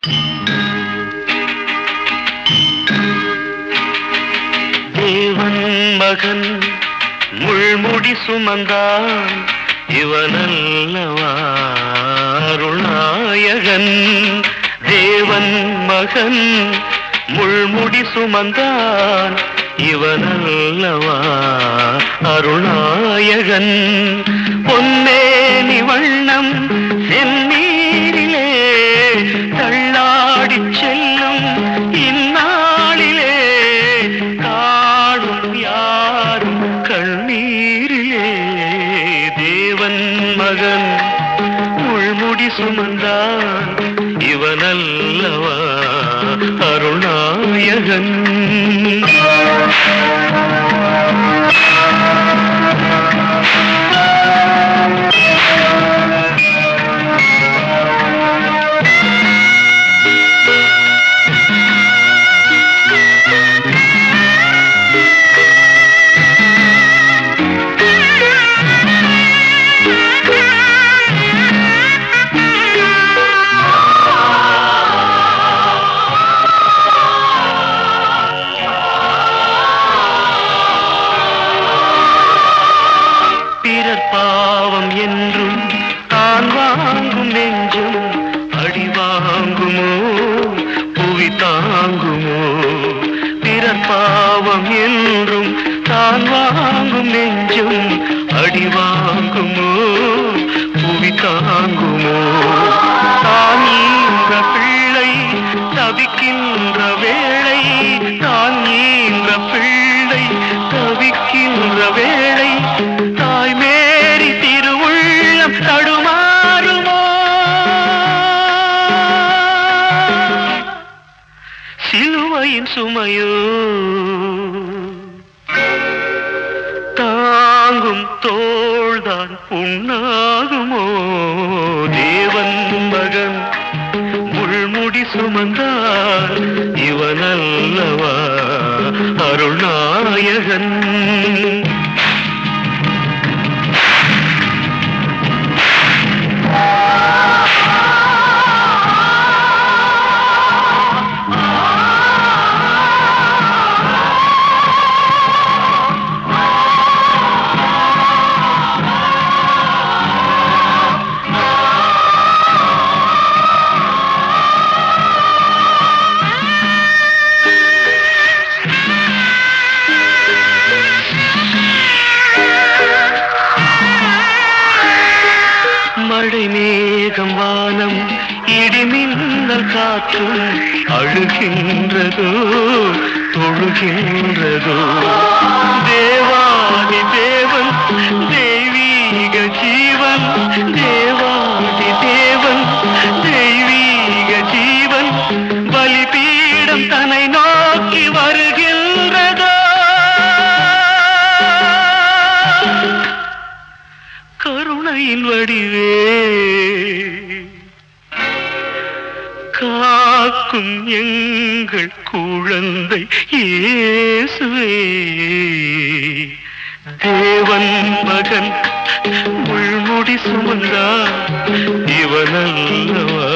தேவன் மகன் முள்முடி சுமந்தான், இவனல்லவா அருள்நாயகன். தேவன் மகன் முள்முடி சுமந்தான், இவனல்லவா அருள்நாயகன். பொன்னேனி வண்ணம் செந்நீரிலே தள்ளாடி செல்லும் இந்நாளிலே காணும் யாரும் கண்ணீரிலே. தேவன் மகன் முள்முடி சுமந்தான், இவனல்லவா அருள்நாயகன். பாவம் என்றும் தான் வாங்கும் நெஞ்சும் அடி வாங்குமோ புவி தாங்குமோ. பிறர் பாவம் என்றும் தான் வாங்கும் நெஞ்சும் அடி வாங்குமோ புவி தாங்குமோ. தான் ஈன்ற பிள்ளை தவிக்கின்ற வேளை, தான் ஈன்ற பிள்ளை தவிக்கின்ற வேளை தாய் மேரி திருவுள்ளம் தடுமாறுமோ. சிலுவையின் சுமையோ தாங்கும் தோள்தான் புண்ணாகுமோ. தேவன் மகன் முள்முடி சுமந்தார், இவனல்லவா அருள்நாயகன். மழை மேகம் வானம் இடிமின்னல் காற்றும் அழுகின்றதோ தொழுகின்றதோ. தேவாதி தேவன் தெய்வீக ஜீவன், தேவாதி தேவன் தெய்வீக ஜீவன் பலிபீடம் தன்னை நோக்கி வருகின்றதோ. கருணையின் வடிவே காக்கும் எங்கள் குழந்தை இயேசுவே. தேவன் மகன் முள்முடி சுமந்தார், இவனல்லவா